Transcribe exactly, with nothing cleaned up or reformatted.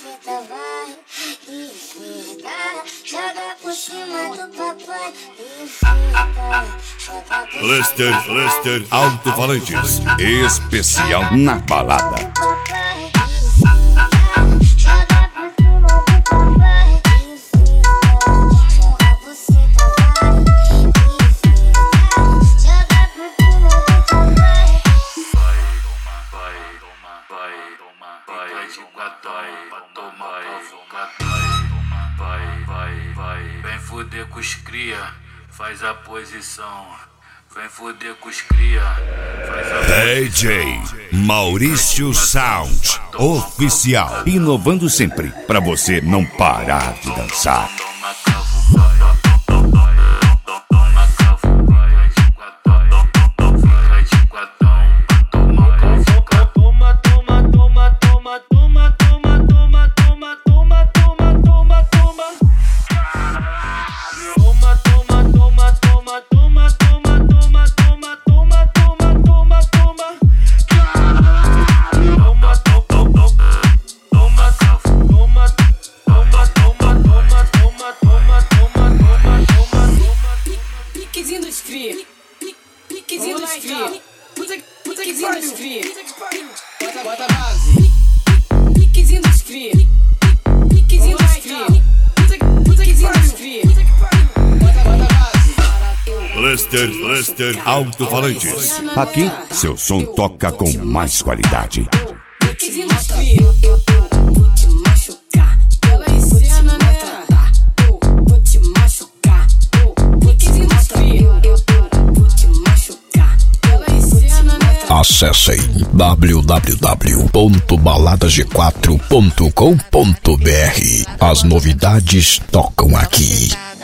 buceta vai e fica, joga por cima do papai e fica. Lester, Lester, alto-falantes, especial na balada. Vem foder com os cria, faz a posição. Vem foder com os cria, faz a D J Maurício Sound oficial, inovando sempre pra você não parar de dançar. Piquezinho dos cria, piquezinho dos cria, bota, bota a base. Piquezinho dos cria, piquezinho dos cria, piquezinho dos cria, bota, bota a base. Lester, Lester, alto-falantes. Aqui, seu som toca com mais qualidade. Piquezinho dos cria, eu vou te machucar. Ela ensina, né? Eu vou te machucar. Piquezinho dos cria, eu vou te machucar. Ela ensina, né? Acessem w w w ponto balada g quatro ponto com ponto b r. As novidades tocam aqui.